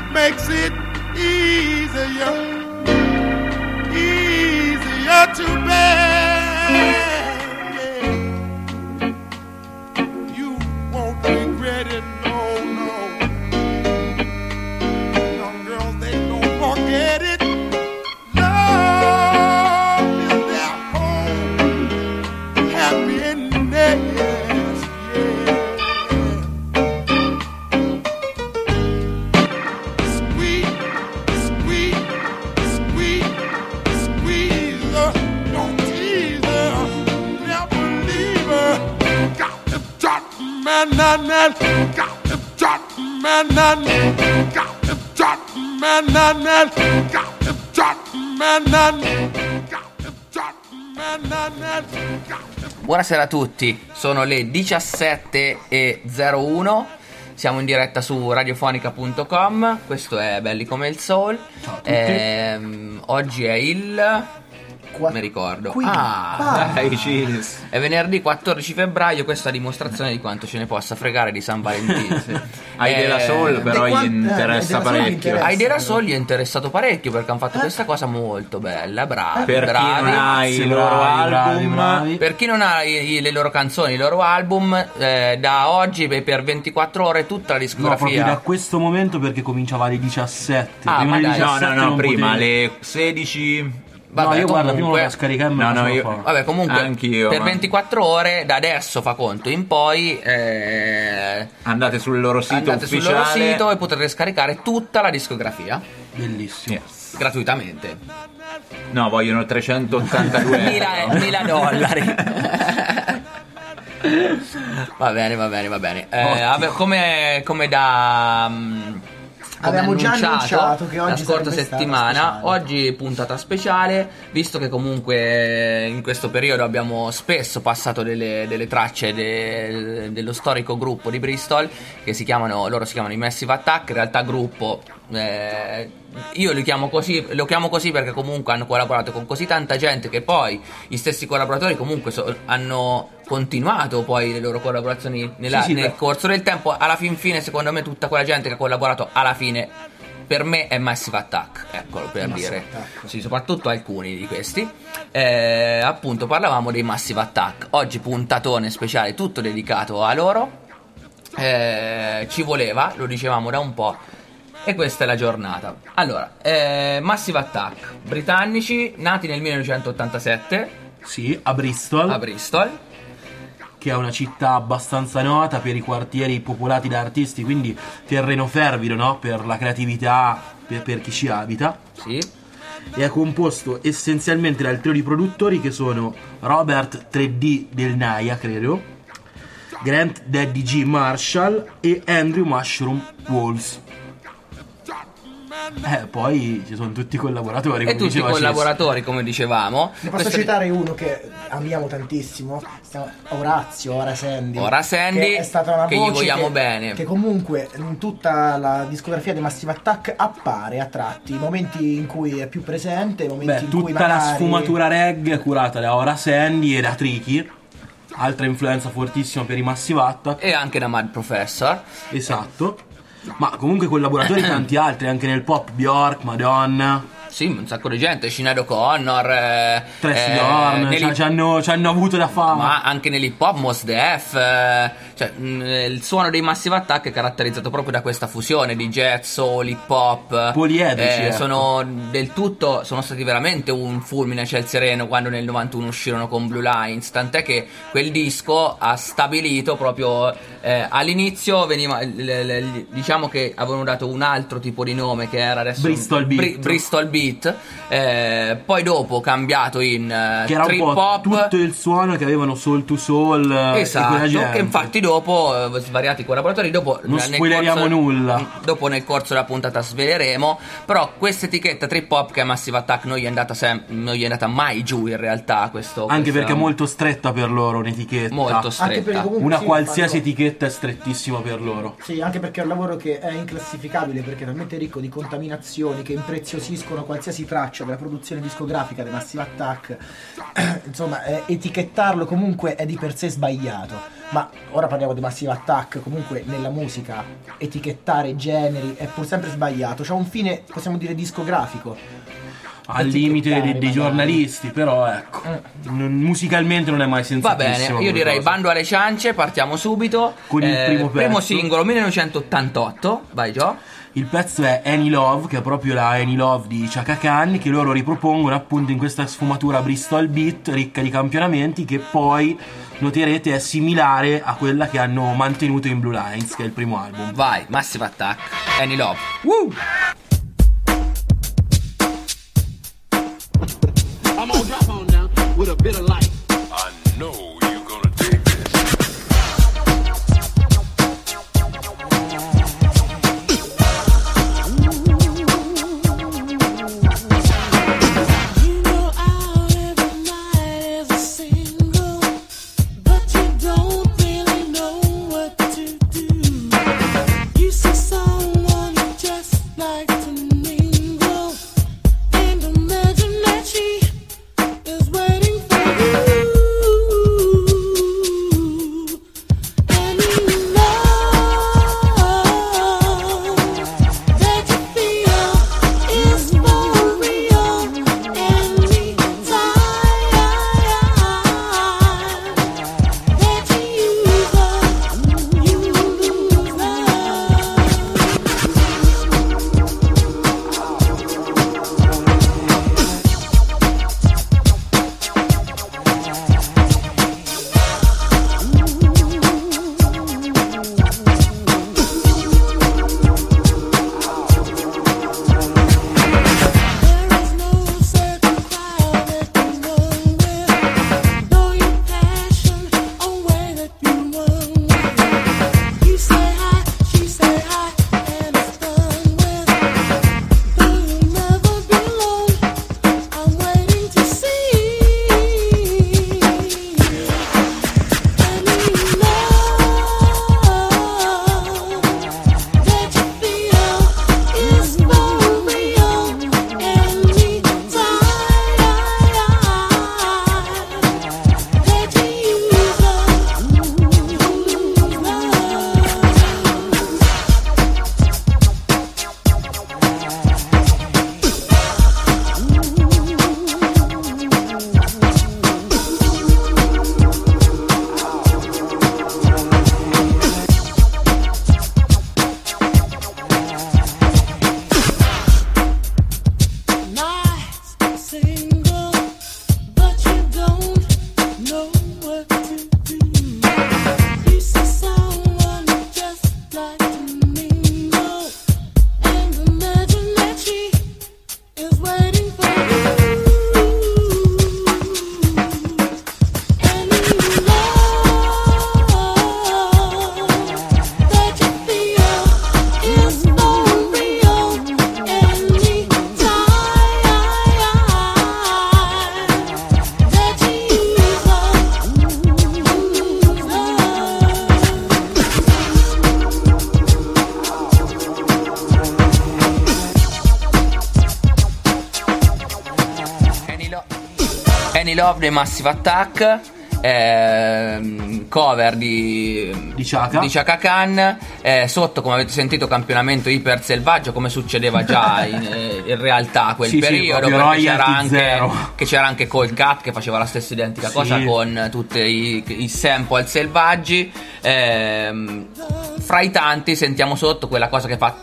makes it easier to bear. You won't regret it, no, no. Young girls, they don't forget it. Love is their home, happiness, yeah. Sweet, sweet, sweet, squeeze her, don't tease her, never leave her. Got the jot man, got the jot man, got the jot man, got the jot man, got the jot man. Buonasera a tutti, sono le 17:01. Siamo in diretta su radiofonica.com. Questo è Belli come il Soul. Oggi è il... mi ricordo. È venerdì 14 febbraio. Questa è dimostrazione di quanto ce ne possa fregare di San Valentino. Ai della Soul però gli interessa parecchio. Ai della Soul gli è interessato parecchio perché hanno fatto questa cosa molto bella. Bravi, per bravi. Chi non ha i loro album, bravi. Per chi non ha le loro canzoni, i loro album, da oggi per 24 ore tutta la discografia. No, proprio da questo momento, perché cominciava alle 17. Prima alle 17 prima alle 16. Vabbè, io guarda, prima la scaricare. Vabbè, comunque anch'io, per 24 ore da adesso fa conto in poi andate sul loro sito ufficiale, sul loro sito, e potrete scaricare tutta la discografia bellissimo, gratuitamente. No, vogliono 382 $1.000 va bene. Come da abbiamo già annunciato che oggi la scorsa settimana, oggi puntata speciale, visto che comunque in questo periodo abbiamo spesso passato delle tracce dello storico gruppo di Bristol che loro si chiamano i Massive Attack. In realtà gruppo, io lo chiamo così perché comunque hanno collaborato con così tanta gente che poi gli stessi collaboratori comunque hanno continuato poi le loro collaborazioni nel corso del tempo. Alla fine, secondo me, tutta quella gente che ha collaborato alla fine per me è Massive Attack, eccolo, per dire. Sì, soprattutto alcuni di questi. Appunto, parlavamo dei Massive Attack. Oggi puntatone speciale tutto dedicato a loro. Ci voleva, lo dicevamo da un po', e questa è la giornata. Allora, Massive Attack, britannici, nati nel 1987. Sì, a Bristol, che è una città abbastanza nota per i quartieri popolati da artisti, quindi terreno fervido, no? Per la creatività, per chi ci abita. Sì. E è composto essenzialmente dal trio di produttori che sono Robert 3D Del Naya, credo, Grant Daddy G Marshall e Andrew Mushroom Walls. Poi ci sono tutti i collaboratori. E tutti i collaboratori, come dicevamo. Ne posso citare uno che amiamo tantissimo, Orazio Sandy, che è stata una voce gli vogliamo bene, che comunque in tutta la discografia di Massive Attack appare a tratti, momenti in cui è più presente, momenti in cui tutta la sfumatura reggae è curata da Ora Sandy e da Tricky, altra influenza fortissima per i Massive Attack, e anche da Mad Professor. Esatto. Ma comunque collaboratori tanti altri, anche nel pop, Bjork, Madonna. Sì, un sacco di gente, Sinead O'Connor, Tracy Dorn, ci hanno avuto da fare. Ma anche nell'hip hop, Mos Def, il suono dei Massive Attack è caratterizzato proprio da questa fusione di jazz, soul, hip hop, poliedrici, sono stati veramente un fulmine a ciel sereno quando nel 91 uscirono con Blue Lines, tant'è che quel disco ha stabilito proprio all'inizio diciamo che avevano dato un altro tipo di nome che era adesso Bristol Beat, poi dopo cambiato in che era trip un po' hop, tutto il suono che avevano Soul to Soul, esatto, che infatti dopo svariati collaboratori, dopo non spoileriamo nulla, dopo nel corso della puntata sveleremo, però questa etichetta trip hop che è Massive Attack non gli è andata mai giù in realtà, anche perché è molto stretta per loro, un'etichetta molto stretta, una qualsiasi etichetta è strettissima per loro. Sì, anche perché è un lavoro che è inclassificabile, perché è talmente ricco di contaminazioni che impreziosiscono qualsiasi traccia della produzione discografica di Massive Attack, insomma, etichettarlo comunque è di per sé sbagliato. Ma ora parliamo di Massive Attack, comunque nella musica etichettare generi è pur sempre sbagliato, c'è un fine, possiamo dire, discografico. Al limite dei giornalisti, però ecco, musicalmente non è mai sensatissimo. Va bene, io direi bando alle ciance, partiamo subito con il primo singolo 1988, vai Gio. Il pezzo è Any Love, che è proprio la Any Love di Chaka Khan, che loro ripropongono appunto in questa sfumatura Bristol Beat ricca di campionamenti, che poi noterete è similare a quella che hanno mantenuto in Blue Lines, che è il primo album. Vai, Massive Attack, Any Love. Woo! I'm gonna drop on now with a bit of light. I know you're gonna dig this. You know out every night as a single, but you don't really know what to do. You see someone you just like to mingle, and imagine that she is waiting for you. And you know that you feel is for real. Anytime that you use her, you lose There is no certain crowd that you run with. Know your passion, a way that you run with. You say hi, she say hi, and it's done with. Though you'll never be alone, I'm waiting to see. And you know that you feel is for real. Anytime that you use her, nice single, but you don't know what to do. You see someone you just like to mingle, and imagine that she is waiting for you. And you know that you feel is for real. Anytime that you use her, you lose Any Love dei Massive Attack, cover di Chaka Khan, sotto, come avete sentito, campionamento iper selvaggio, come succedeva già in realtà a quel Sì, periodo, proprio perché royalty c'era anche Cold Cut che faceva la stessa identica Sì. cosa con tutti i sample selvaggi. Fra i tanti sentiamo sotto quella cosa che fa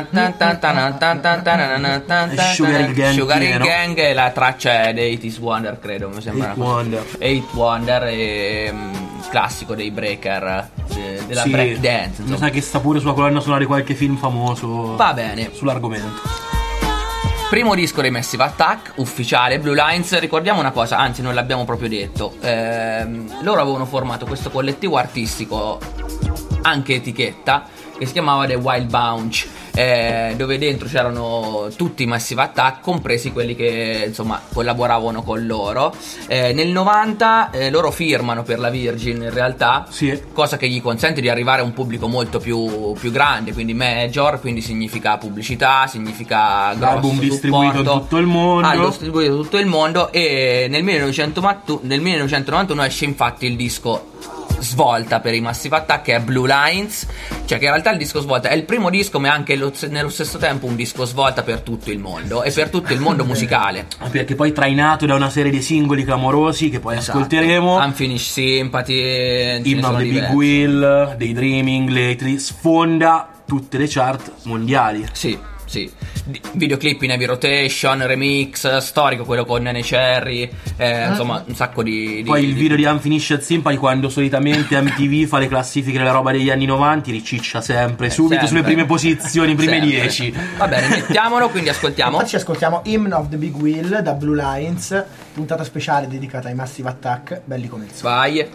Sugar Hill Gang, Sugar Hill pieno. Gang, e la traccia è dei 80's Wonder, credo, mi sembra. Eight Wonder. 8 Wonder, classico dei breaker, della Sì, break dance, mi sa che sta pure sulla colonna sonora di qualche film famoso. Va bene. Sull'argomento. Primo disco dei Massive Attack, ufficiale, Blue Lines. Ricordiamo una cosa, anzi non l'abbiamo proprio detto, loro avevano formato questo collettivo artistico, anche etichetta, che si chiamava The Wild Bunch, dove dentro c'erano tutti i Massive Attack, compresi quelli che insomma collaboravano con loro. Nel 90 loro firmano per la Virgin in realtà, Sì. cosa che gli consente di arrivare a un pubblico molto più grande, quindi major, quindi significa pubblicità, significa grosso Album distribuito in supporto. tutto il mondo. Album distribuito in tutto il mondo. E nel 1991 esce infatti il disco svolta per i Massive Attack, che è Blue Lines, cioè che in realtà il disco svolta è il primo disco, ma è anche nello stesso tempo un disco svolta per tutto il mondo e per tutto il mondo musicale. Perché poi trainato da una serie di singoli clamorosi che poi Esatto. ascolteremo. Unfinished Sympathy, ce ne Hymn sono of the Big diversi. Wheel, Daydreaming, Lately, sfonda tutte le chart mondiali. Sì. Videoclip in heavy rotation, remix storico, quello con Nene Cherry, insomma un sacco di Poi il video di Unfinished Sympathy, quando solitamente MTV fa le classifiche della roba degli anni 90, riciccia sempre, subito sempre. sulle prime posizioni, prime Sempre. 10. Va bene, mettiamolo, quindi ascoltiamo. Infatti ascoltiamo Hymn of the Big Wheel da Blue Lines, puntata speciale dedicata ai Massive Attack, belli come il sole. Vai.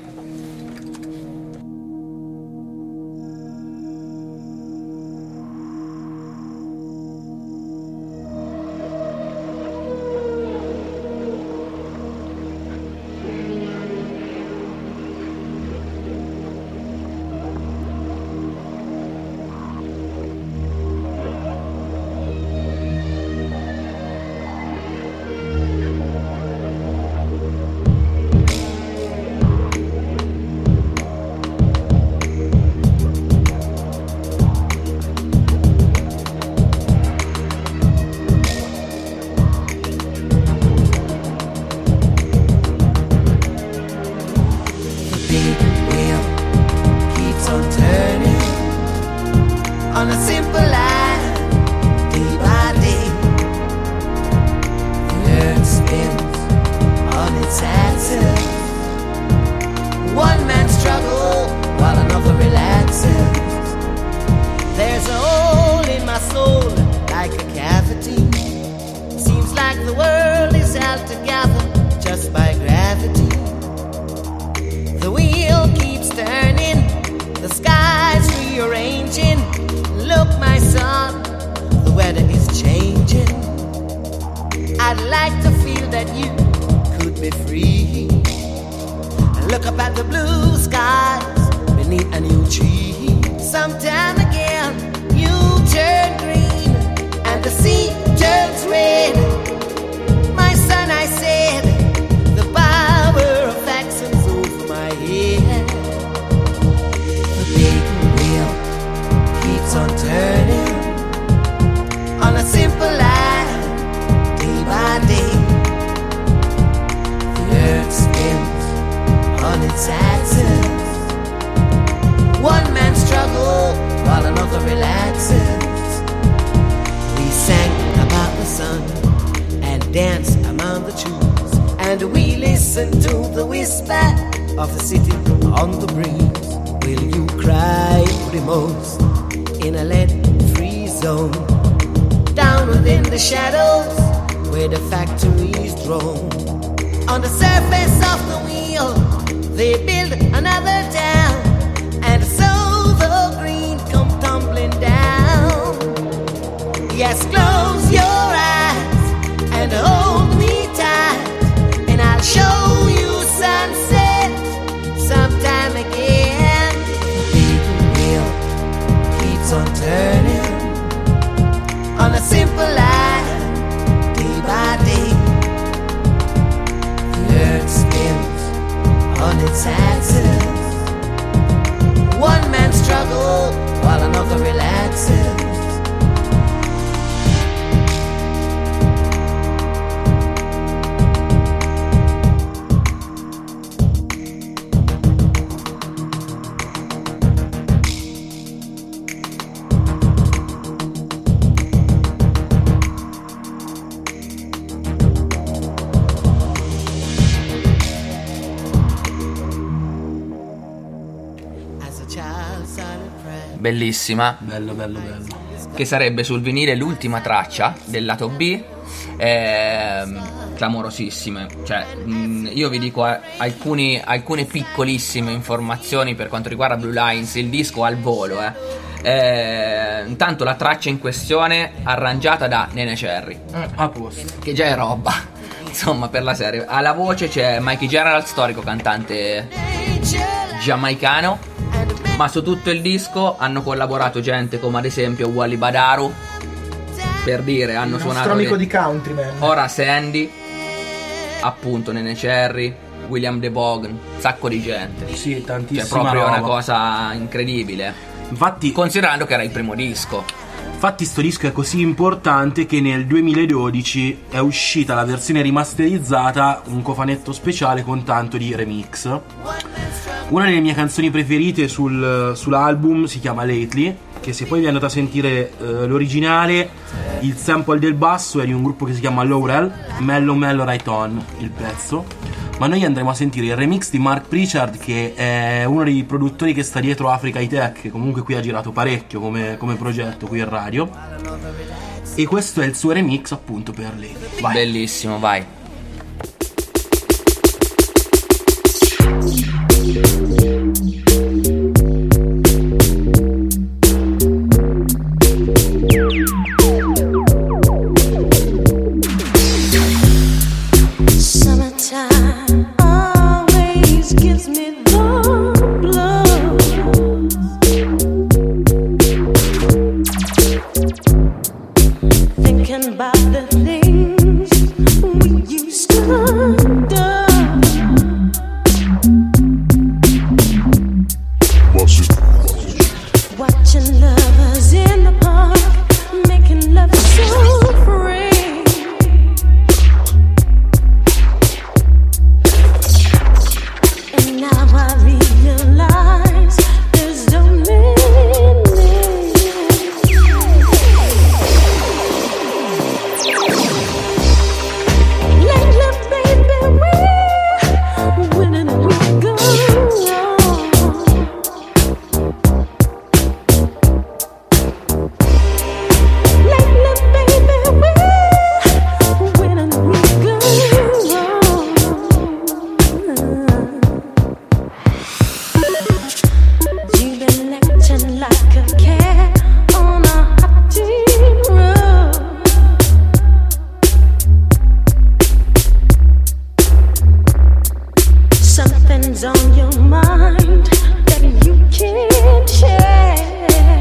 big wheel keeps on turning on a simple line, day by day. The earth spins on its axis. One man struggles while another relaxes. There's a hole in my soul like a cavity. Seems like the world is held together just by gravity. The wheel keeps turning, the sky's rearranging. Look, my son, the weather is changing. I'd like to feel that you could be free. And look up at the blue skies beneath a new tree. Sometime again, you turn green and the sea turns red. My son, I said, the power of action's over my head. The big wheel keeps on turning on a simple line, day by day. The earth spins on its axis. One man struggles while another relaxes. We sang about the sun and danced among the trees, and we listened to the whisper of the city on the breeze. Will you cry the most in a lead-free zone? Down within the shadows where the factories drone. On the surface of the wheel they build another town, and so the green come tumbling down. Yes, close your eyes and hold me tight, and I'll show you sunset sometime again. The big wheel keeps on turning on a simple line, day by day. The earth spins on its axis. One man struggles while another relaxes. As a child silent prayer. Bellissima, Bello, bello, bello. che sarebbe sul vinile l'ultima traccia del lato B. Clamorosissime, cioè io vi dico alcune piccolissime informazioni per quanto riguarda Blue Lines. Il disco al volo Intanto la traccia in questione arrangiata da Nene Cherry, A posto. che già è roba, insomma, per la serie. Alla voce c'è Mikey General, storico cantante giamaicano, ma su tutto il disco hanno collaborato gente come ad esempio Wally Badaru, per dire, hanno Il nostro suonato amico di Countryman. Ora Sandy, appunto Nene Cherry, William DeVogue, un sacco di gente. Sì, Cioè tantissima proprio una roba. cosa incredibile, Infatti, considerando che era il primo disco. sto disco è così importante che nel 2012 è uscita la versione rimasterizzata, un cofanetto speciale con tanto di remix. Una delle mie canzoni preferite sull'album si chiama Lately, che se poi vi andate a sentire l'originale, il sample del basso è di un gruppo che si chiama Laurel, Mellow Mellow Right On, il pezzo. Ma noi andremo a sentire il remix di Mark Pritchard, che è uno dei produttori che sta dietro Africa High Tech, che comunque qui ha girato parecchio come progetto qui in radio. E questo è il suo remix appunto per lei. Vai. Bellissimo, vai. Summertime always gives me the blues. Thinking about the things we used to do. Watching lovers in the park, making love so free. And now I realize there's only me. Lately, baby, we're winning and we go on. Lately, baby, we're winning and we go on. You've been acting like a cat on a hot tin roof. Something's on your mind that you can't share.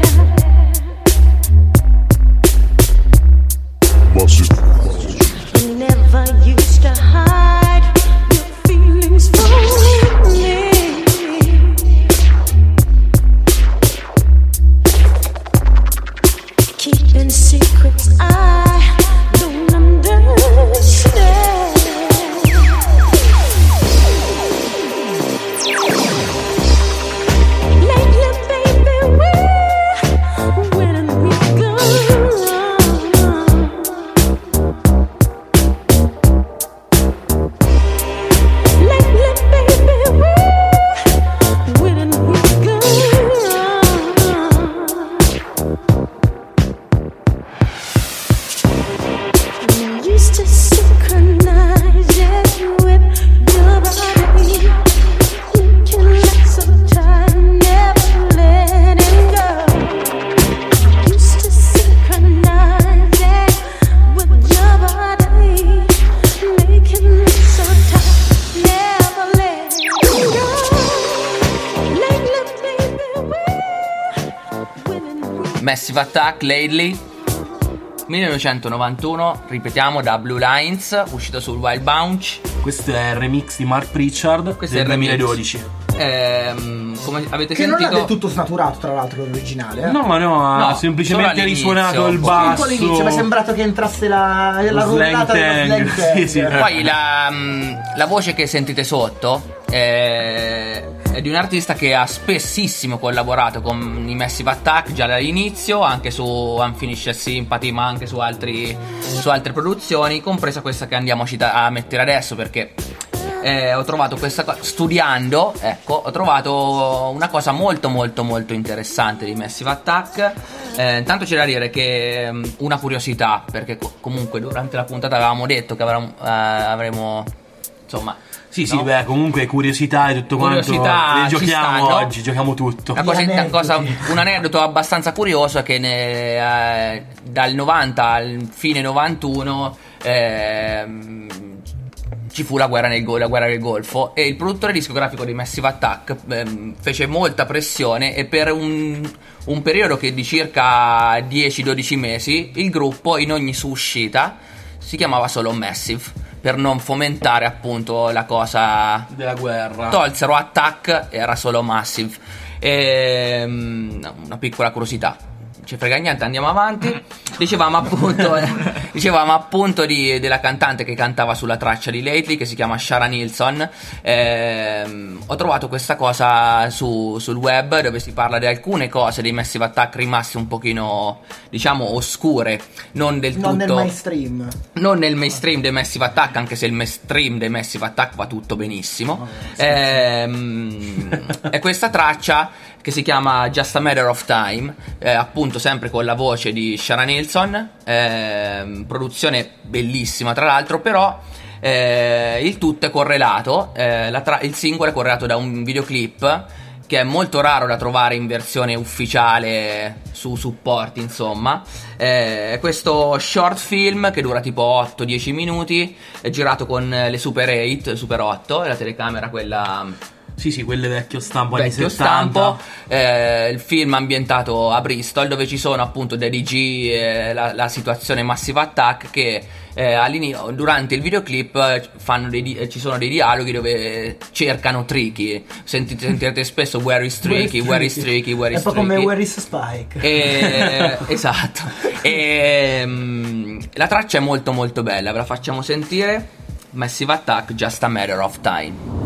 You never used to hide your feelings from me. Keeping secrets I don't understand. Lately, baby, we're winning and we go on. Lately, baby, we're winning and we go on. We used to synchronize it with your body. You can let some time, never letting go. Used to synchronize it with your body, making it so tight, never letting go. Lately, baby, we're winning. Massive Attack, Lately, 1991, ripetiamo, da Blue Lines, uscito sul Wild Bunch. Questo è il remix di Mark Pritchard Questo è del il remix. 2012. Come avete Che non è del sentito, tutto snaturato, tra l'altro, l'originale. No, ha No, semplicemente solo all'inizio, risuonato il un po'. Un basso. po' all'inizio mi è sembrato che entrasse la Lo rullata dello slang slang tang. tang. Sì, sì. poi la voce che sentite sotto è di un artista che ha spessissimo collaborato con i Massive Attack già dall'inizio, anche su Unfinished Sympathy, ma anche su altre produzioni, compresa questa che andiamo a mettere adesso, perché ho trovato questa cosa, studiando, ecco, ho trovato una cosa molto molto molto interessante di Massive Attack. Intanto c'è da dire che una curiosità, perché comunque durante la puntata avevamo detto che avremo insomma Sì, sì, no? beh, comunque curiosità e tutto quanto. Curiosità Le ci giochiamo stanno. oggi, giochiamo tutto. Un aneddoto abbastanza curioso è che dal 90 al fine 91 ci fu la guerra del Golfo, e il produttore discografico di Massive Attack fece molta pressione, e per un periodo che di circa 10-12 mesi il gruppo in ogni sua uscita si chiamava solo Massive, per non fomentare appunto la cosa Della guerra. Tolsero Attack, era solo Massive. Una piccola curiosità, ci frega niente, andiamo avanti. Dicevamo appunto della cantante che cantava sulla traccia di Lately, che si chiama Shara Nilsson. Ho trovato questa cosa sul web, dove si parla di alcune cose dei Massive Attack rimaste un pochino, diciamo, oscure, non del tutto, Non nel mainstream. non nel mainstream dei Massive Attack, anche se il mainstream dei Massive Attack va tutto benissimo. È questa traccia che si chiama Just a Matter of Time, appunto sempre con la voce di Shara Nilsson, produzione bellissima tra l'altro, però il tutto è correlato, il singolo è correlato da un videoclip che è molto raro da trovare in versione ufficiale su supporti, insomma. Questo short film che dura tipo 8-10 minuti, è girato con le Super 8, la telecamera quella Sì, quelle vecchio stampo anni vecchio 70. stampo. Il film ambientato a Bristol, dove ci sono appunto Daddy G, la situazione Massive Attack, che all'inizio, durante il videoclip ci sono dei dialoghi dove cercano Tricky. Sentirete spesso Where is Tricky, Where is Tricky, Where È is un po' come Tricky. Where is Spike. Esatto. La traccia è molto molto bella, ve la facciamo sentire. Massive Attack, Just a Matter of Time.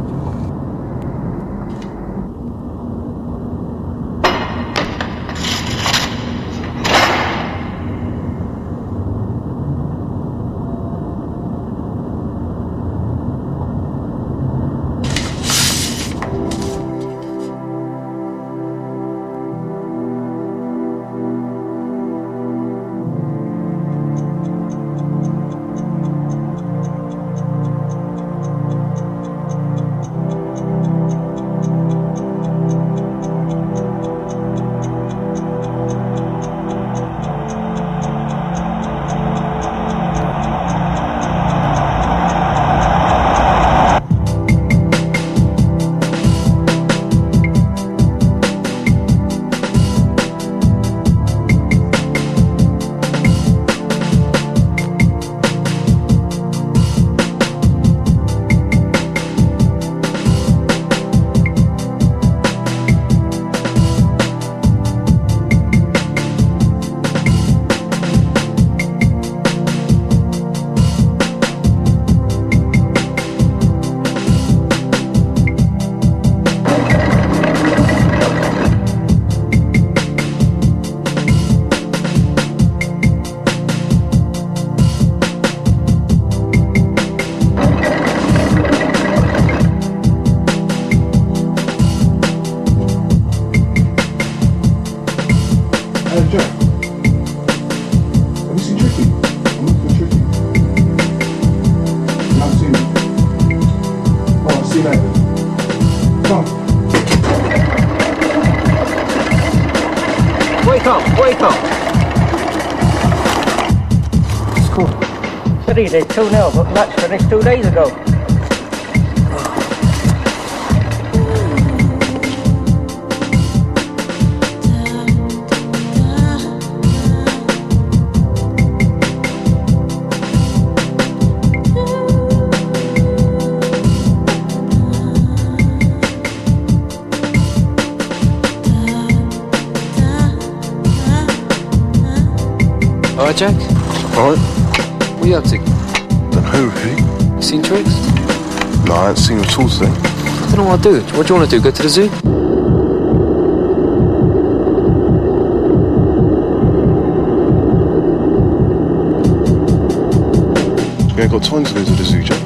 Jack, have you seen Tricky? I'm looking for Tricky. No, I've seen him. Oh, I'll see you later. Come. Wake up, wake up. School. City, they 2-0, but match finished 2 days ago. Alright, Jack? Alright. What are you up to? Don't know, who? You seen Tricks? No, I ain't seen him at all today. I don't know what to do. What do you want to do? Go to the zoo? You ain't got time to go to the zoo, Jack.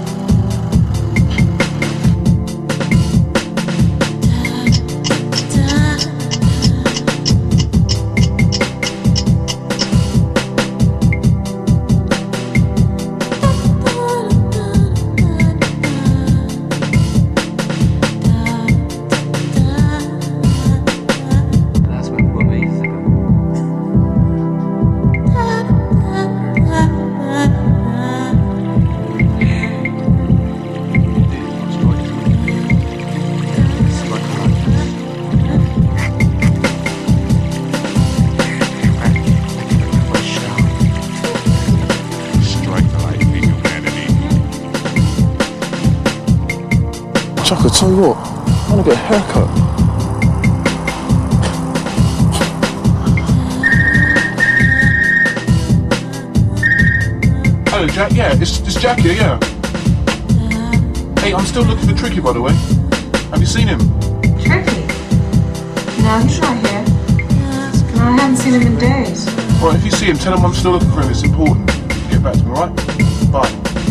Chuck, I tell you what, I want to get a haircut. Oh, Jack, yeah, it's Jack here, yeah. Hey, I'm still looking for Tricky, by the way. Have you seen him? Tricky? No, he's not here. No, I haven't seen him in days. Well, if you see him, tell him I'm still looking for him. It's important. Get back to me, alright? Bye.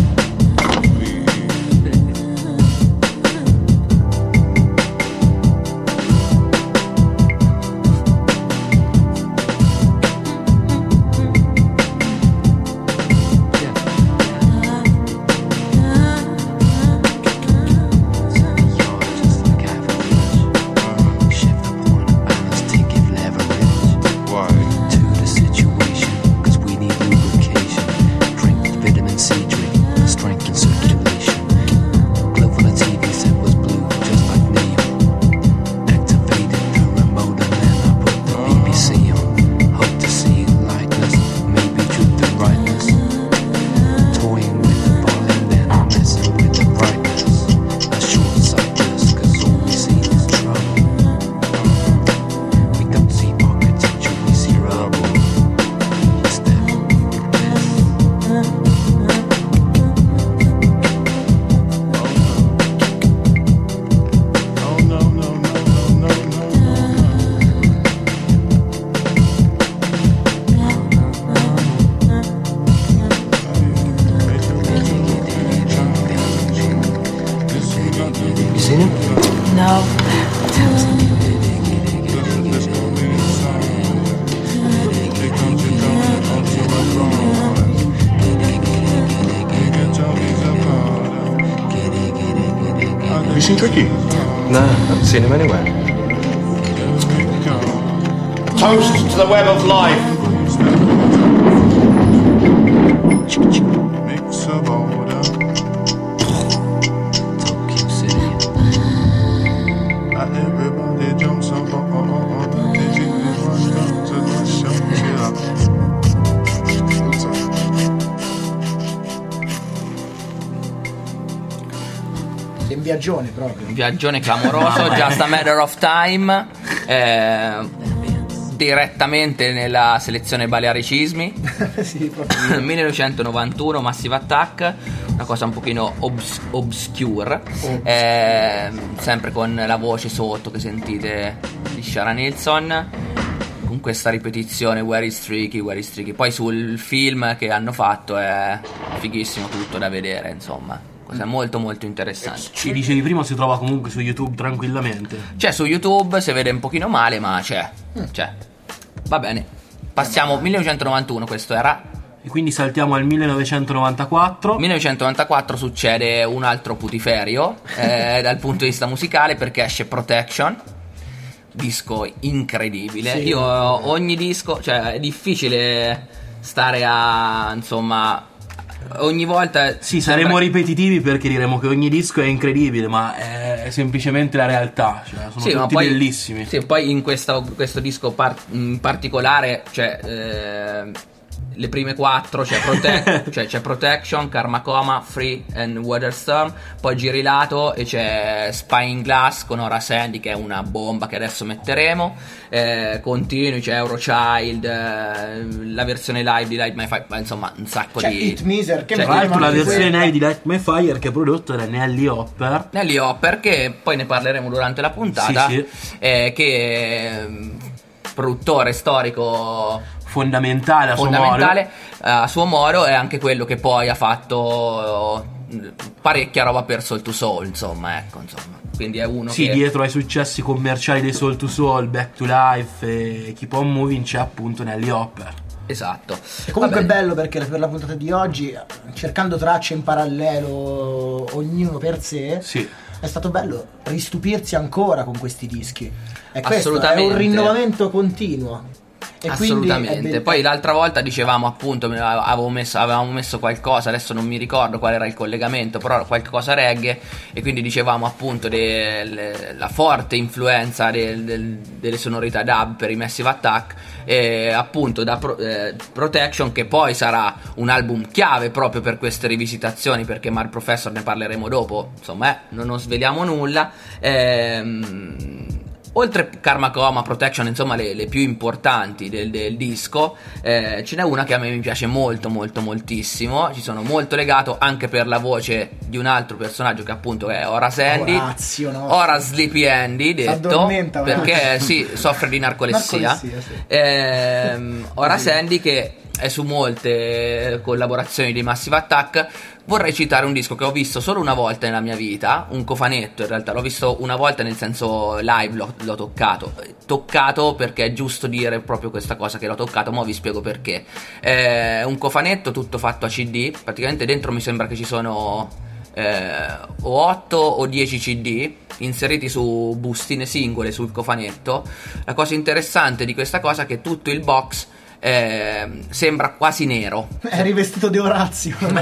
Have you seen Tricky? No, I haven't seen him anywhere. Toast to the web of life. Mix of order. Tokyo City. Everybody jumps up on the digit and runs up to the show. Chill out. Sei in viaggione proprio. Un viaggione clamoroso, Just a Matter of Time, direttamente nella selezione Balearicismi. Sì, proprio. 1991, Massive Attack, una cosa un pochino obscure, sempre con la voce sotto che sentite di Shara Nilsson, con questa ripetizione Where is Tricky, Where is Tricky. Poi sul film che hanno fatto è fighissimo, tutto da vedere, insomma. Cosa molto molto interessante. Ci dicevi prima, si trova comunque su YouTube tranquillamente. C'è su YouTube, si vede un pochino male, ma c'è. Va bene. Passiamo 1991, questo era. E quindi saltiamo al 1994. 1994 succede un altro putiferio dal punto di vista musicale, perché esce Protection, disco incredibile. Sì. Io ogni disco, cioè è difficile stare a, insomma, ogni volta. Sì, saremo ripetitivi perché diremo che ogni disco è incredibile, ma è semplicemente la realtà, cioè sono tutti bellissimi. Sì, poi in questo disco in particolare, cioè le prime 4 c'è Protection, Karma Coma, Free and Weather Storm. Poi giri lato e c'è Spying Glass con Ora Sandy, che è una bomba che adesso metteremo. Continui, c'è Eurochild, la versione live di Light My Fire, insomma un sacco c'è di Hit Miser, che la versione live di Light My Fire, che è prodotta da Nelly Hopper, che poi ne parleremo durante la puntata. Sì. Che è produttore storico fondamentale a suo modo, è anche quello che poi ha fatto parecchia roba per Soul to Soul, insomma. Quindi è uno che dietro ai successi commerciali dei Soul to Soul, Back to Life e Keep on Moving c'è appunto Nelly Hopper. Esatto. E comunque è bello perché per la puntata di oggi, cercando tracce in parallelo ognuno per sé, sì, è stato bello ristupirsi ancora con questi dischi. E questo assolutamente, è un rinnovamento continuo. E quindi assolutamente. Poi l'altra volta dicevamo, appunto, avevamo messo qualcosa, adesso non mi ricordo qual era il collegamento, però qualcosa reggae, e quindi dicevamo appunto la forte influenza delle sonorità dub per i Massive Attack, e appunto da Protection, che poi sarà un album chiave proprio per queste rivisitazioni, perché Mad Professor ne parleremo dopo, insomma non sveliamo nulla. Oltre Karma Coma, Protection, insomma le più importanti del disco, ce n'è una che a me mi piace moltissimo, ci sono molto legato anche per la voce di un altro personaggio che appunto è Horace Andy, Horace Sleepy Andy detto, perché sì, soffre di narcolessia, sì. Horace Andy, che è su molte collaborazioni dei Massive Attack. Vorrei citare un disco che ho visto solo una volta nella mia vita, un cofanetto in realtà, l'ho visto una volta, nel senso live l'ho toccato perché è giusto dire proprio questa cosa, che l'ho toccato, ma vi spiego perché. Un cofanetto tutto fatto a CD, praticamente dentro mi sembra che ci sono o 8 o 10 CD inseriti su bustine singole sul cofanetto. La cosa interessante di questa cosa è che tutto il box sembra quasi nero. È rivestito di Orazio. No,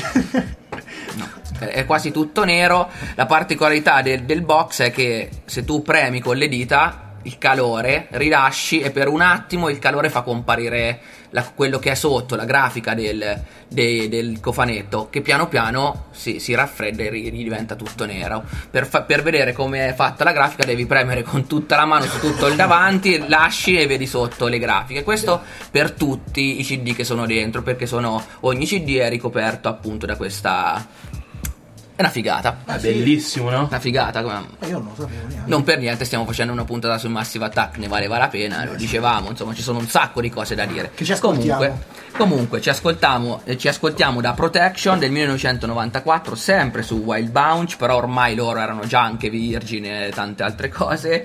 è quasi tutto nero. La particolarità del box è che se tu premi con le dita il calore, rilasci, e per un attimo il calore fa comparire quello che è sotto, la grafica del cofanetto, che piano piano si raffredda e diventa tutto nero. Per vedere come è fatta la grafica devi premere con tutta la mano su tutto il davanti, lasci e vedi sotto le grafiche. Questo per tutti i CD che sono dentro, perché ogni CD è ricoperto appunto da questa... È una figata. È bellissimo, no? Una figata. Io non lo sapevo neanche. Non per niente stiamo facendo una puntata sul Massive Attack, ne valeva la pena, lo dicevamo, insomma ci sono un sacco di cose da dire. Che ci ascoltiamo. Comunque ci ascoltiamo da Protection del 1994, sempre su Wild Bunch, però ormai loro erano già anche Virgin e tante altre cose.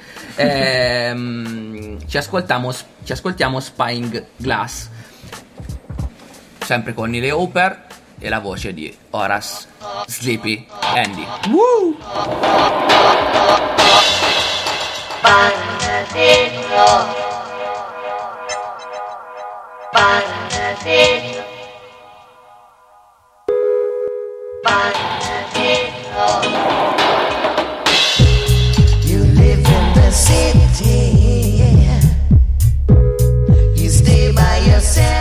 Ci ascoltiamo Spying Glass, sempre con Neil Hooper e la voce di Horace Sleepy Andy. Woo! You live in the city, you stay by yourself.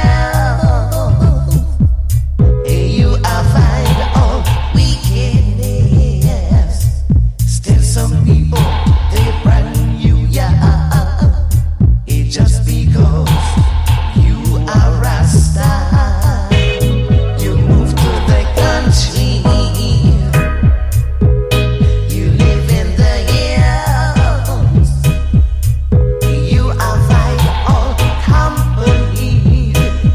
Just because you are Rasta, you move to the country, you live in the hills, you avoid all company.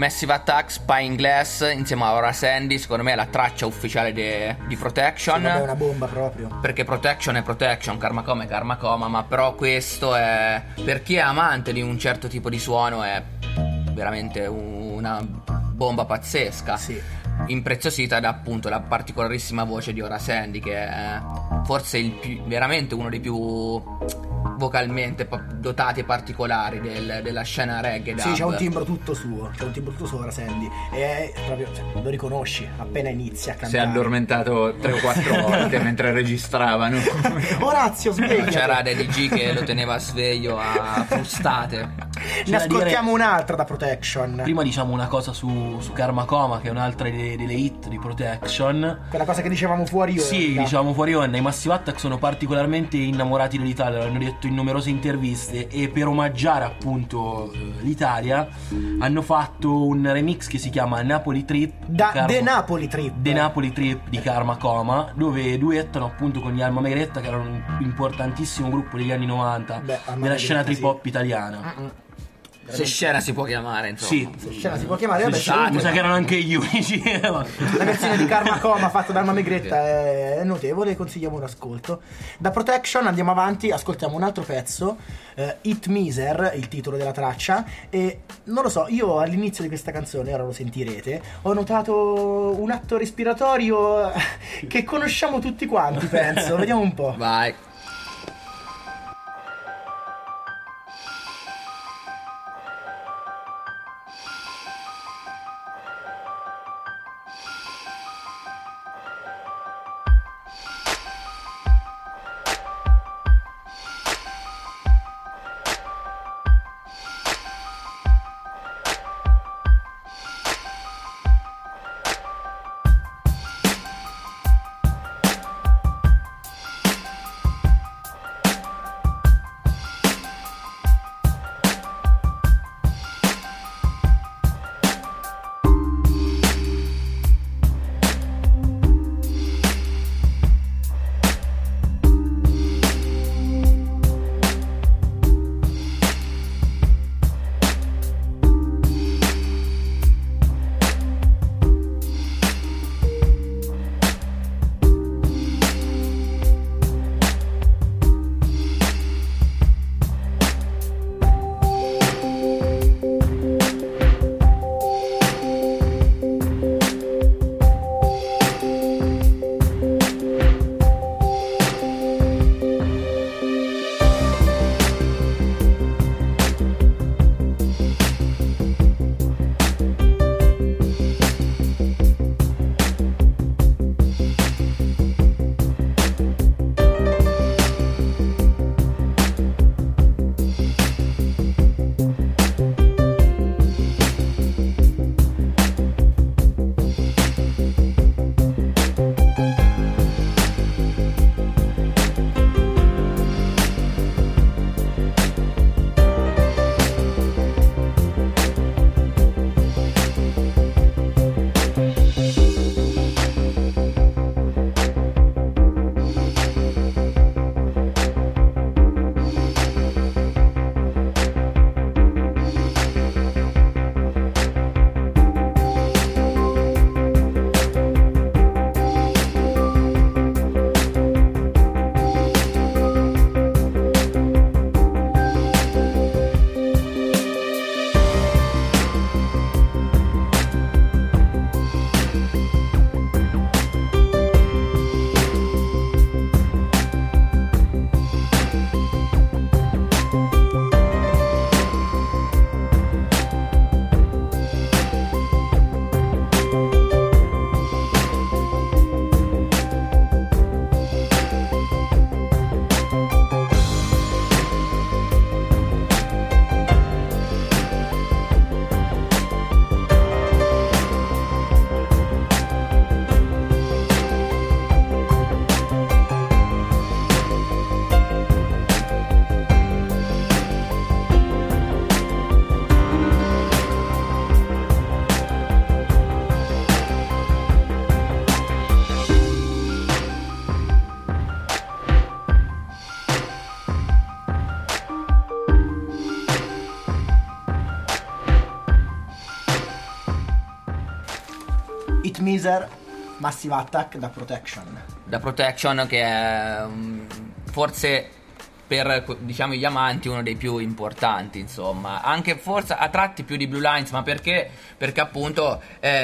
Massive Attack, Spying Glass insieme a Ora Sandy, secondo me è la traccia ufficiale di Protection. Sì, vabbè, è una bomba proprio. Perché Protection è Protection, Karma Coma è Karma Coma, ma però questo è, per chi è amante di un certo tipo di suono, è veramente una bomba pazzesca. Sì. Impreziosita da appunto la particolarissima voce di Ora Sandy, che è forse veramente uno dei più vocalmente dotati e particolari della scena reggae. Sì, c'è un timbro tutto suo, Ora Sandy, e è proprio, lo riconosci appena inizia a cantare. Si è addormentato 3 o 4 volte mentre registravano. Orazio, sveglia. C'era Daddy G che lo teneva sveglio a frustate. Ne ascoltiamo un'altra da Protection. Prima diciamo una cosa su Karma Coma, che è un'altra delle hit di Protection. Quella cosa che dicevamo fuori onda. Sì, diciamo fuori onda. I Massive Attack sono particolarmente innamorati dell'Italia, l'hanno detto in numerose interviste, e per omaggiare appunto l'Italia hanno fatto un remix che si chiama Napoli Trip The Napoli Trip di Karma Coma, dove duettano appunto con gli Alma Megretta, che erano un importantissimo gruppo degli anni 90 della scena trip hop italiana. Se scena si può chiamare, insomma. Sì, se scena si può chiamare. Vabbè, mi sa che erano anche gli unici. La versione di Karma Coma fatta da Alma Megretta è notevole, consigliamo un ascolto. Da Protection andiamo avanti, ascoltiamo un altro pezzo, Hit Miser, il titolo della traccia. E non lo so, io all'inizio di questa canzone, ora lo sentirete, ho notato un atto respiratorio che conosciamo tutti quanti, penso. Vediamo un po'. Vai. Hit Miser, Massive Attack da Protection. Da Protection, che è forse per, diciamo, gli amanti uno dei più importanti, insomma, anche forse a tratti più di Blue Lines, ma perché appunto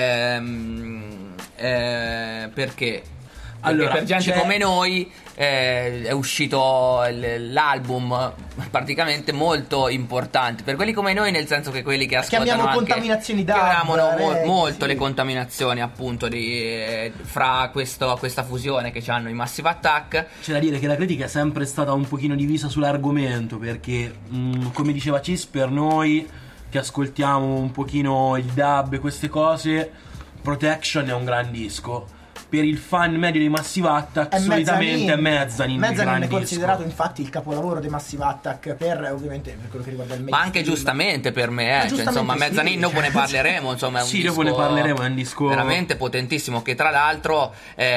perché Allora, per gente c'è- come noi è uscito l'album praticamente molto importante per quelli come noi, nel senso che quelli che ascoltano Chiamiamo anche, contaminazioni che dub, amano molto sì. le contaminazioni appunto fra questa fusione che hanno i Massive Attack. C'è da dire che la critica è sempre stata un pochino divisa sull'argomento, perché come diceva Cis, per noi che ascoltiamo un pochino il dub e queste cose, Protection è un gran disco. Per il fan medio dei Massive Attack solitamente è Mezzanine il Mezzanine gran è considerato disco. infatti il capolavoro dei Massive Attack ovviamente per quello che riguarda il Ma anche mainstream. giustamente per me, cioè, giustamente insomma, sì. Mezzanine dopo ne parleremo, insomma, è un Sì, disco dopo ne parleremo, è un disco veramente potentissimo, che tra l'altro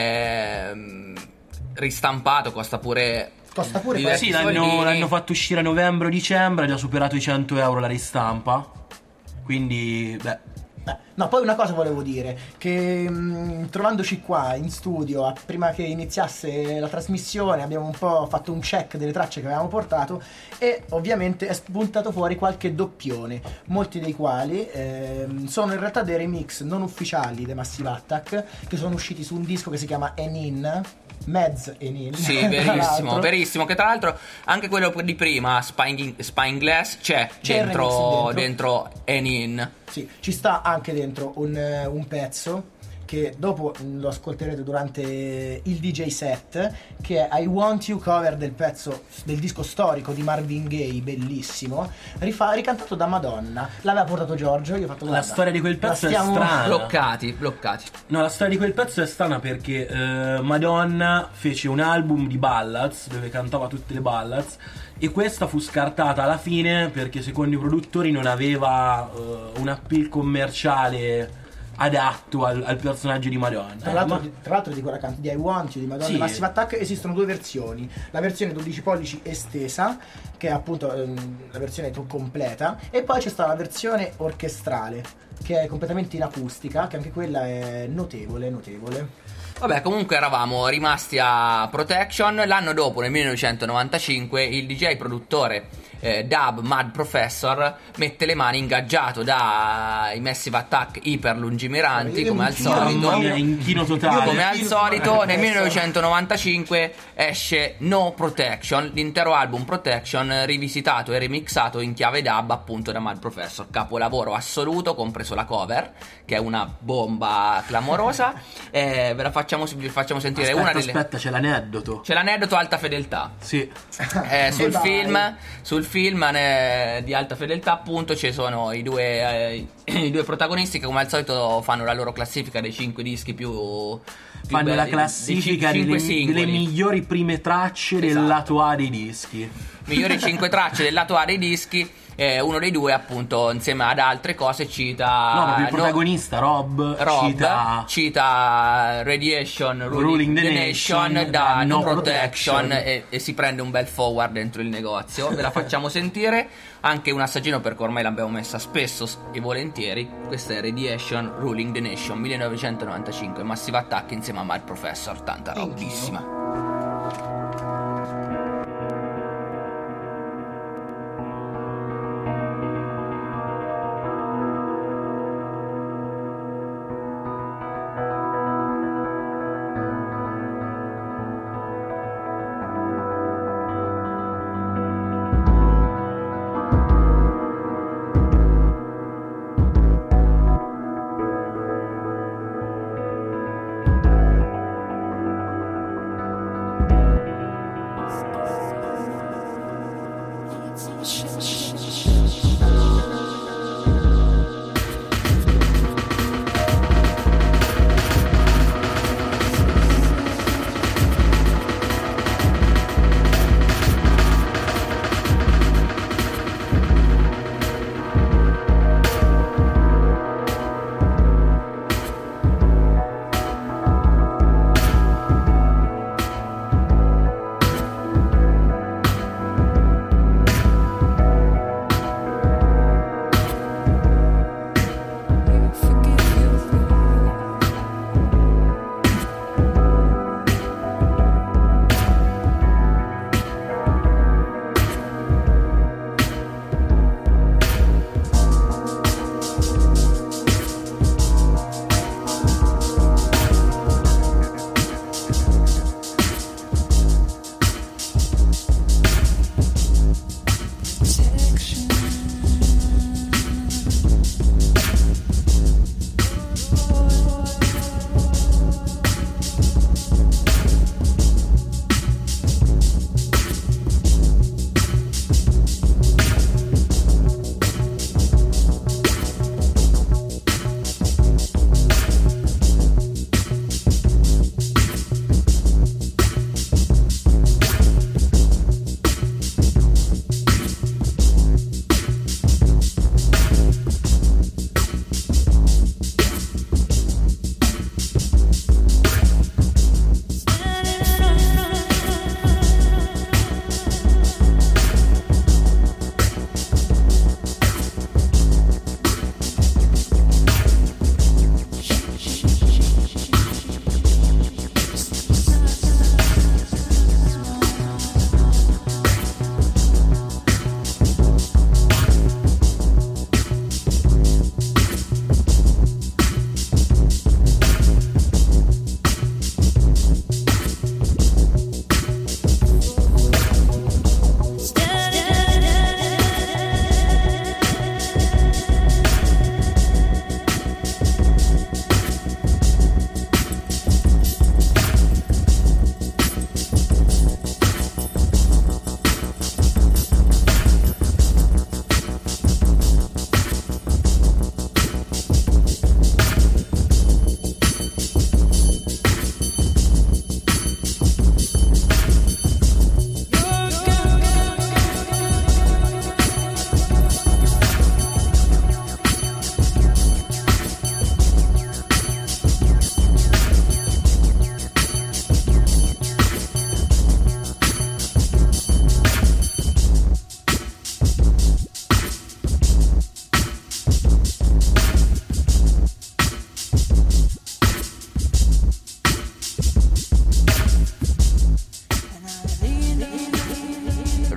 ristampato costa pure diversi Sì, soldini. l'hanno fatto uscire a novembre o dicembre, ha già superato i 100 euro la ristampa. Quindi, No, poi una cosa volevo dire, che trovandoci qua in studio, prima che iniziasse la trasmissione, abbiamo un po' fatto un check delle tracce che avevamo portato e ovviamente è spuntato fuori qualche doppione, molti dei quali sono in realtà dei remix non ufficiali dei Massive Attack, che sono usciti su un disco che si chiama Enin. Mezz Enin. Sì, tra verissimo, l'altro. verissimo. Che tra l'altro anche quello di prima, Spineglass, c'è il remix dentro Enin. Sì, ci sta anche dentro un pezzo che dopo lo ascolterete durante il DJ set, che è I Want You, cover del pezzo del disco storico di Marvin Gaye, bellissimo, ricantato da Madonna. L'aveva portato Giorgio, io ho fatto la guarda, storia di quel pezzo è stiamo- strana. Bloccati. No, la storia di quel pezzo è strana perché Madonna fece un album di ballads dove cantava tutte le ballads, e questa fu scartata alla fine perché secondo i produttori non aveva un appeal commerciale adatto al personaggio di Madonna. Tra l'altro di quella di I Want You di Madonna Sì. Massive Attack esistono due versioni, la versione 12 pollici estesa, che è appunto la versione completa, e poi c'è stata la versione orchestrale che è completamente in acustica, che anche quella è notevole. Vabbè, comunque eravamo rimasti a Protection. L'anno dopo, nel 1995, il DJ produttore dub Mad Professor mette le mani ingaggiato dai Massive Attack iper lungimiranti, come al solito. Mamma mia, inchino totale. Come al solito, nel 1995 esce No Protection, l'intero album Protection rivisitato e remixato in chiave dub appunto da Mad Professor. Capolavoro assoluto, compreso la cover, che è una bomba clamorosa. Vi facciamo sentire Aspetta, c'è l'aneddoto. C'è l'aneddoto Alta Fedeltà. Sì. Sul film di Alta Fedeltà appunto ci sono i due protagonisti che come al solito fanno la loro classifica dei 5 dischi più Fanno belli, la classifica dei delle 5 singoli. migliori prime tracce del Esatto. lato A dei dischi. Migliori 5 tracce del lato A dei dischi. Uno dei due appunto insieme ad altre cose cita No, proprio il protagonista Rob cita Radiation Ruling the Nation da No Protection e si prende un bel forward dentro il negozio. Ve la facciamo sentire anche un assaggino perché ormai l'abbiamo messa spesso e volentieri. Questa è Radiation Ruling the Nation 1995, Massive Attack insieme a Mad Professor, tanta robissima.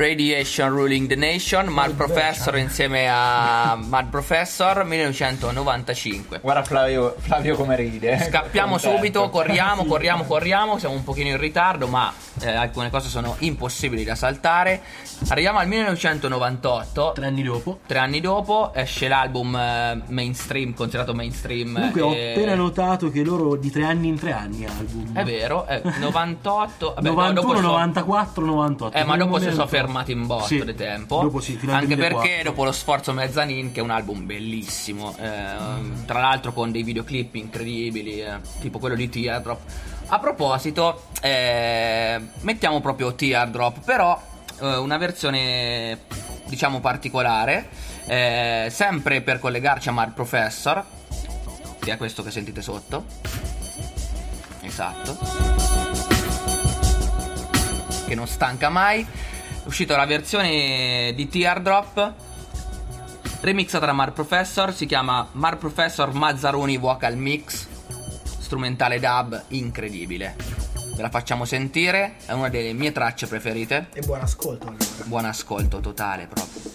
Radiation Ruling the Nation, Mad Professor insieme a Mad Professor, 1995. Guarda Flavio come ride. Scappiamo subito, corriamo, siamo un pochino in ritardo, ma alcune cose sono impossibili da saltare. Arriviamo al 1998. 3 anni dopo esce l'album mainstream, considerato mainstream. Comunque ho appena notato che loro di 3 anni in 3 anni album. È vero, 98, vabbè, 91, 94, 98. Ma dopo si sono fermati in botto Sì, di tempo. dopo sì, fino al anche 2004. perché dopo lo sforzo Mezzanine, che è un album bellissimo, tra l'altro con dei videoclip incredibili, tipo quello di Teardrop. A proposito, mettiamo proprio Teardrop, però una versione diciamo particolare, sempre per collegarci a Mad Professor, che è questo che sentite sotto. Esatto, che non stanca mai. È uscita la versione di Teardrop remixata da Mad Professor, si chiama Mad Professor Mazzaroni Vocal Mix, strumentale dub incredibile. Ve la facciamo sentire, è una delle mie tracce preferite. E buon ascolto allora. Buon ascolto totale proprio.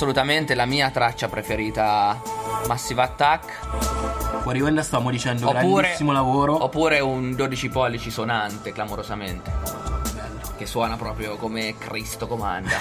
assolutamente la mia traccia preferita, Massive Attack. Fuori onda stavamo dicendo grandissimo lavoro. Oppure un 12 pollici sonante clamorosamente. Bello. Che suona proprio come Cristo comanda.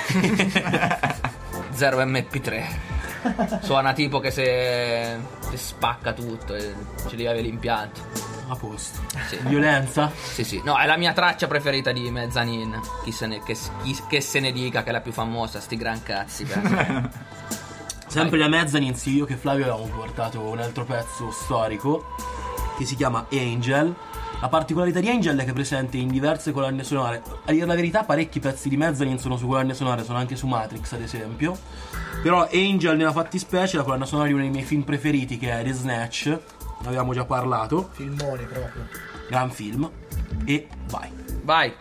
0 MP3. Suona tipo che se spacca tutto e ci devi avere l'impianto. A posto. Sì. Violenza? Sì. No, è la mia traccia preferita di Mezzanine. Chi se ne dica che è la più famosa, sti gran cazzi. Sempre la Mezzanine, sì, io che Flavio avevamo portato un altro pezzo storico che si chiama Angel. La particolarità di Angel è che è presente in diverse colonne sonore. A dire la verità, parecchi pezzi di Mezzanine sono su colonne sonore, sono anche su Matrix ad esempio. Però Angel nella fattispecie è la colonna sonora di uno dei miei film preferiti, che è The Snatch. Ne avevamo già parlato. Filmone proprio. Gran film. E vai.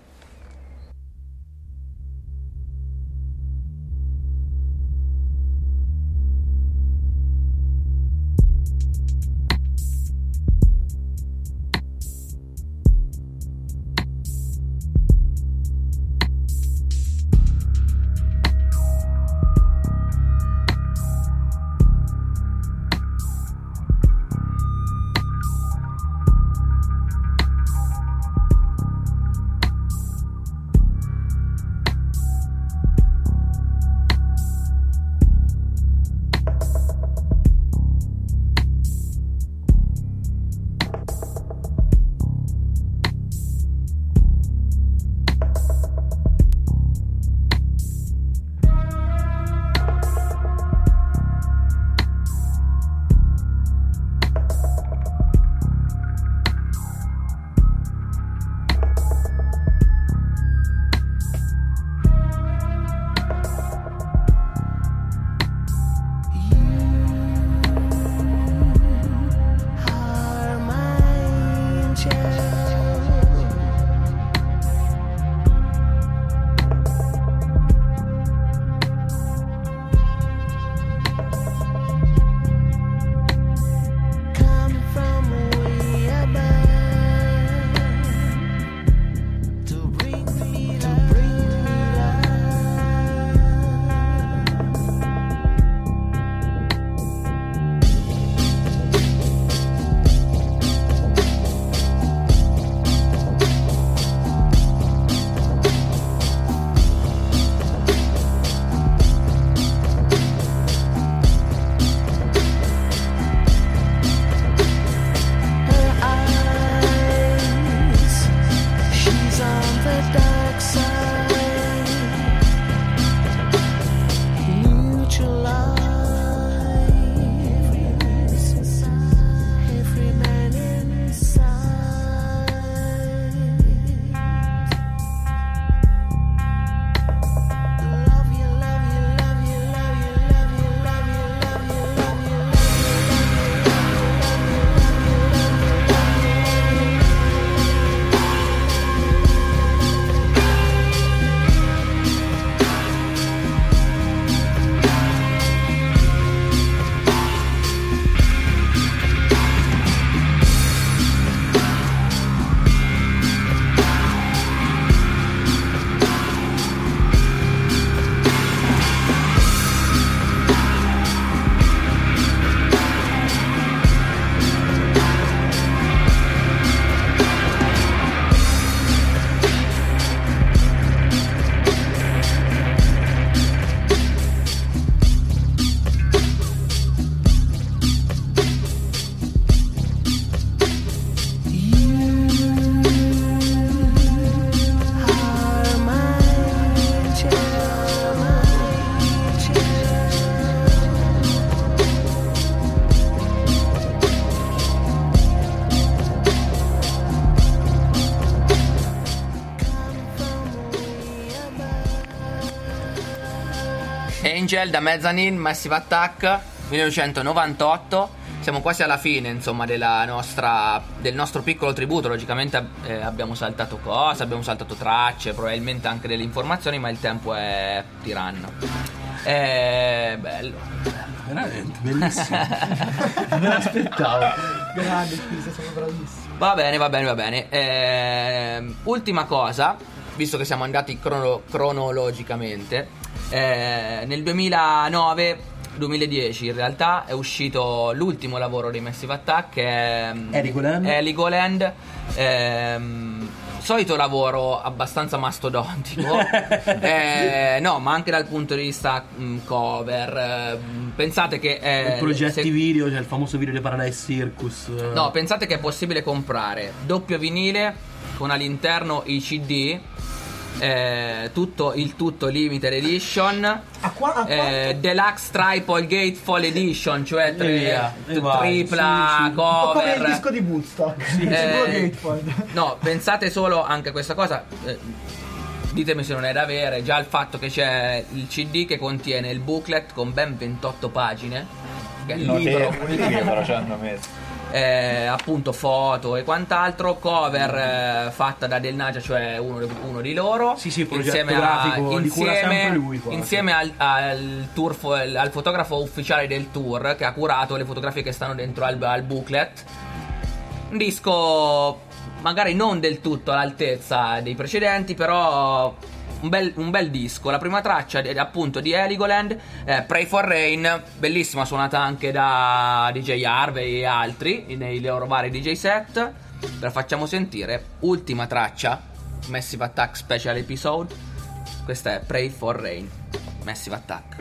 Angel da Mezzanine, Massive Attack 1998. Siamo quasi alla fine, insomma, del nostro piccolo tributo. Logicamente abbiamo saltato cose, abbiamo saltato tracce, probabilmente anche delle informazioni, ma il tempo è tiranno. È bello, veramente bellissimo. Me l'aspettavo. Grande, scusa, sono bravissimo. Va bene. Ultima cosa, visto che siamo andati cronologicamente, Nel 2009-2010 in realtà è uscito l'ultimo lavoro dei Massive Attack, che è Heligoland. Solito lavoro abbastanza mastodontico, no, ma anche dal punto di vista cover. Pensate che progetti video, cioè il famoso video di Paradise Circus. No, pensate che è possibile comprare doppio vinile con all'interno i CD. Tutto limited edition, deluxe triple gatefold edition, cioè tripla cover, come il disco di Woodstock. No, pensate solo anche a questa cosa, ditemi se non è da avere, già il fatto che c'è il CD che contiene il booklet con ben 28 pagine, che è il libro però ci hanno messo appunto foto e quant'altro, cover fatta da Del Naja, cioè uno di loro, progetto grafico di cura sempre lui, insieme al al fotografo ufficiale del tour che ha curato le fotografie che stanno dentro al booklet. Un disco magari non del tutto all'altezza dei precedenti, però un bel disco. La prima traccia appunto di Heligoland è Pray for Rain, bellissima, suonata anche da DJ Harvey e altri nei loro vari DJ set. Ve la facciamo sentire. Ultima traccia, Massive Attack Special Episode. Questa è Pray for Rain, Massive Attack.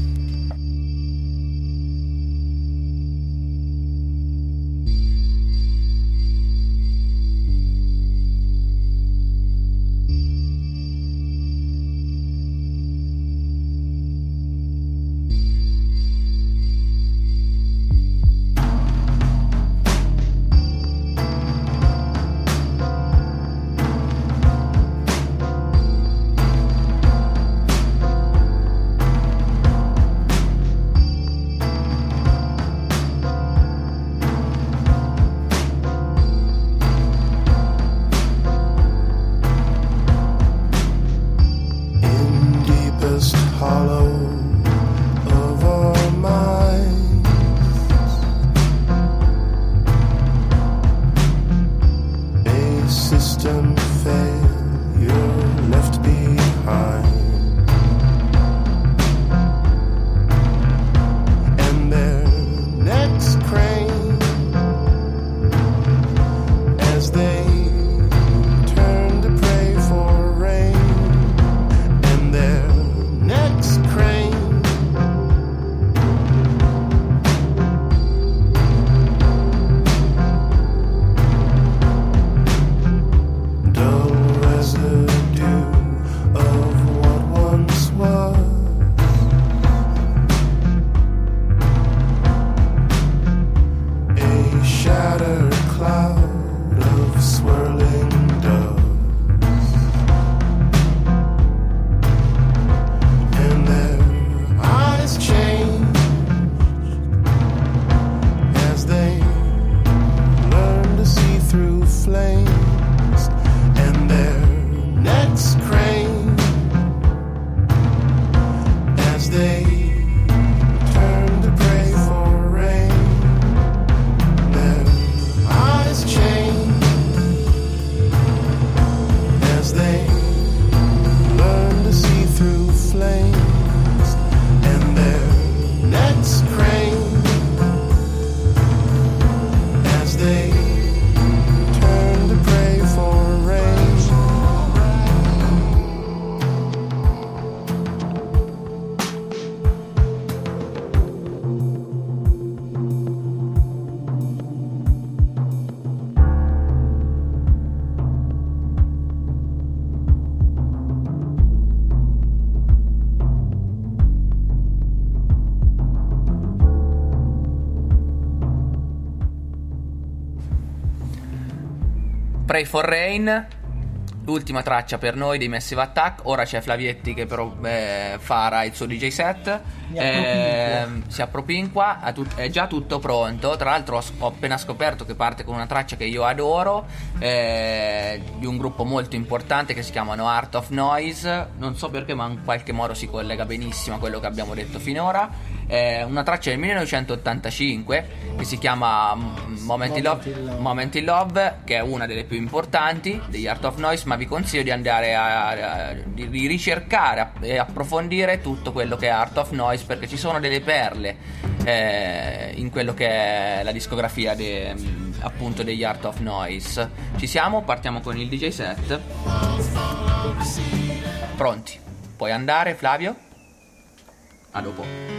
Pray for Rain, l'ultima traccia per noi dei Massive Attack. Ora c'è Flavietti che però farà il suo DJ set, si appropinqua, è già tutto pronto. Tra l'altro ho appena scoperto che parte con una traccia che io adoro, di un gruppo molto importante che si chiamano Art of Noise. Non so perché, ma in qualche modo si collega benissimo a quello che abbiamo detto finora. una traccia del 1985 che si chiama Moment in Love, che è una delle più importanti degli Art of Noise, ma vi consiglio di andare di ricercare e approfondire tutto quello che è Art of Noise, perché ci sono delle perle in quello che è la discografia appunto degli Art of Noise. Ci siamo? Partiamo con il DJ set. Pronti? Puoi andare, Flavio? A dopo.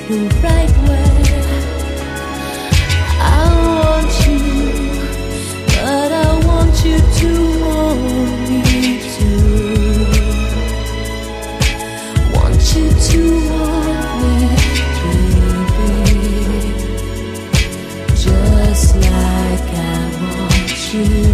the right way. I want you, but I want you to want me too. Want you to want me, baby, just like I want you.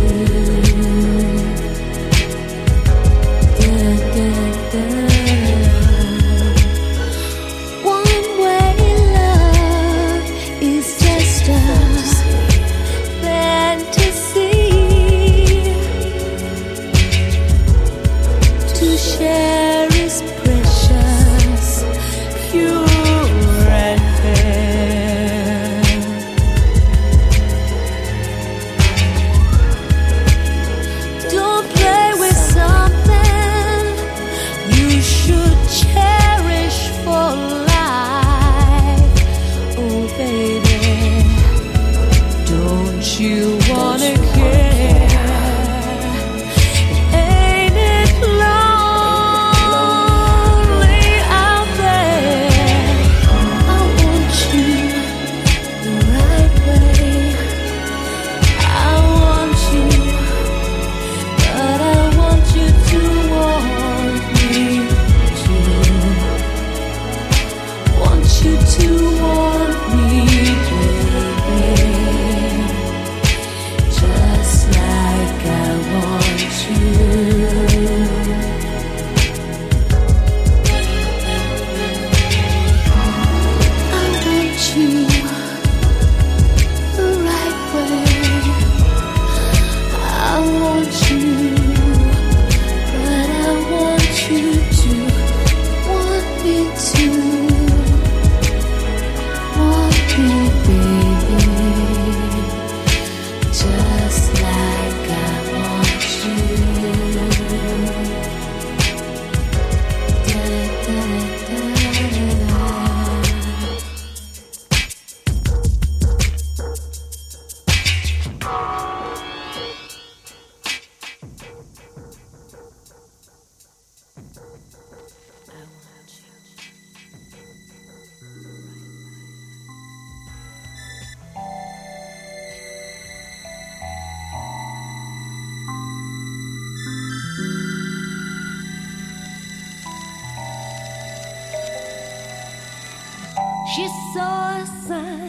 She saw a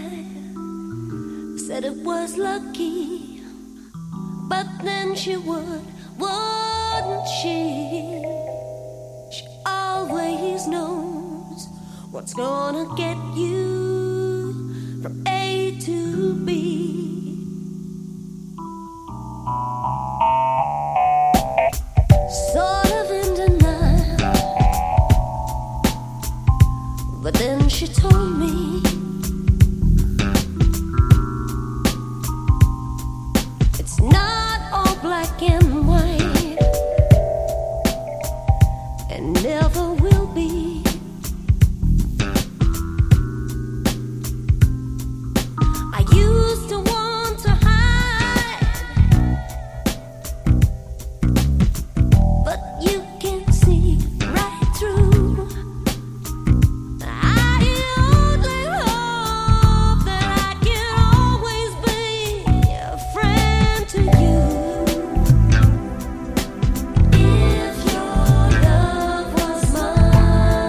sign, said it was lucky, but then she wouldn't she? She always knows what's gonna get you from A to B. Sort of in denial, but then she told me it's not all black and white, and never will be. I used to want to hide, but you can see right through. I only hope that I can always be a friend to you. If your love was mine,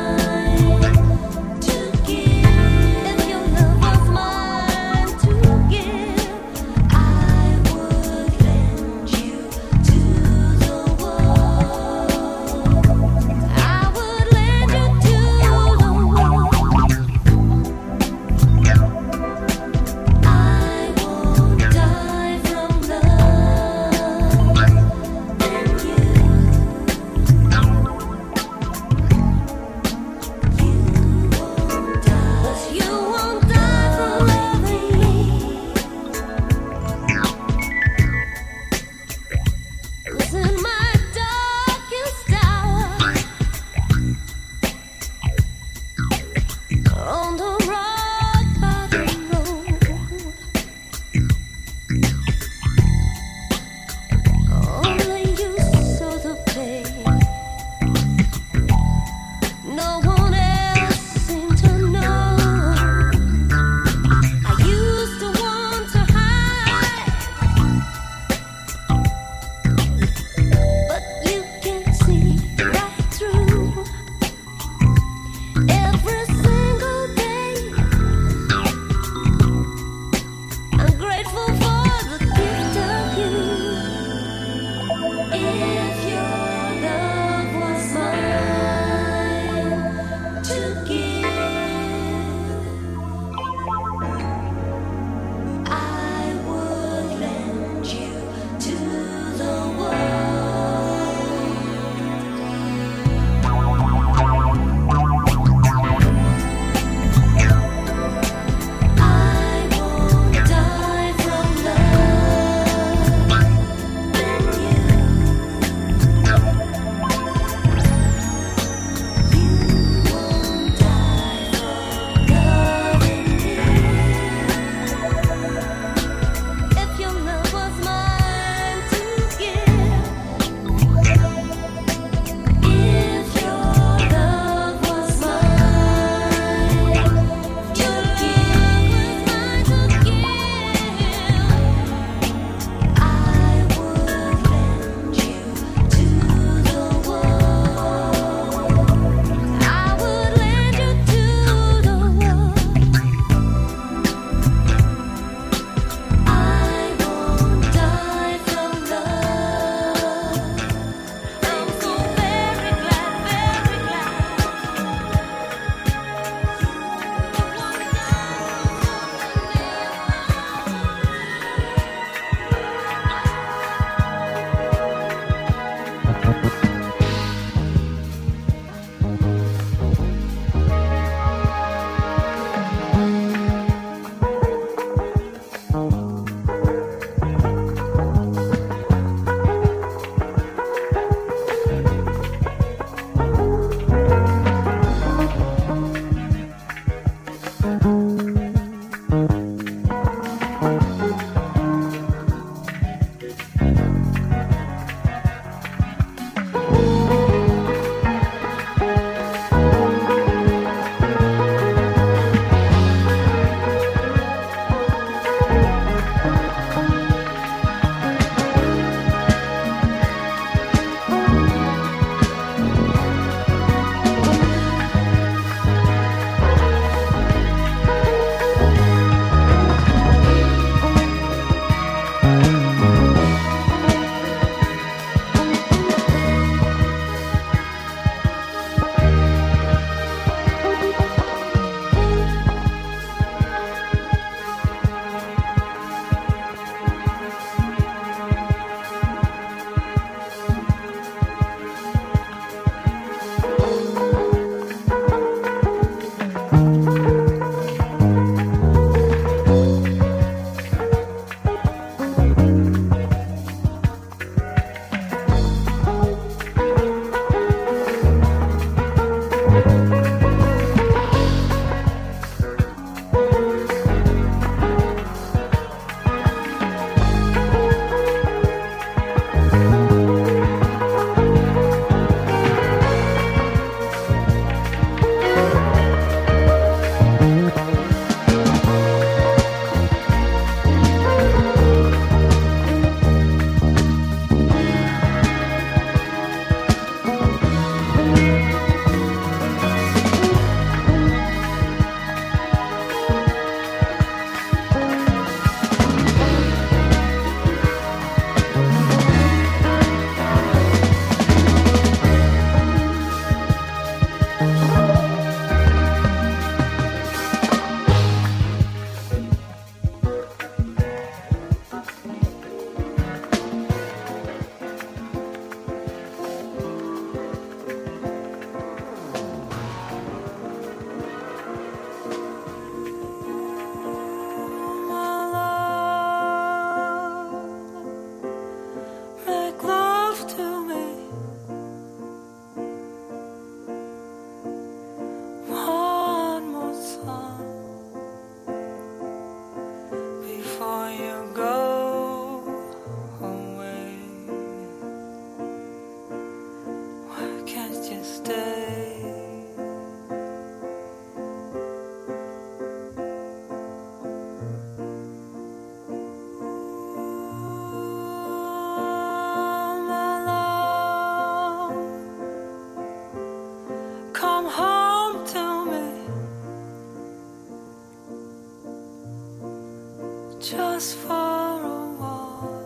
just for a while.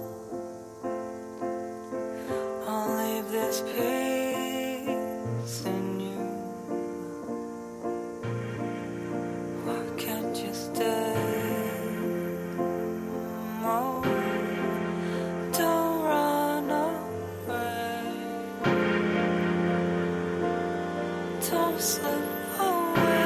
I'll leave this peace in you. Why can't you stay? Oh, don't run away. Don't slip away.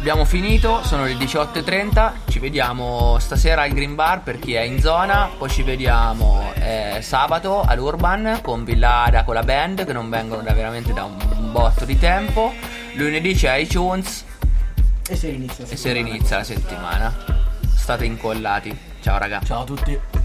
abbiamo finito, sono le 18:30. Ci vediamo stasera al Green Bar per chi è in zona. Poi ci vediamo sabato all'Urban con Villada, con la band, che non vengono veramente da un botto di tempo. Lunedì c'è iTunes E se inizia la settimana. State incollati. Ciao raga. Ciao a tutti.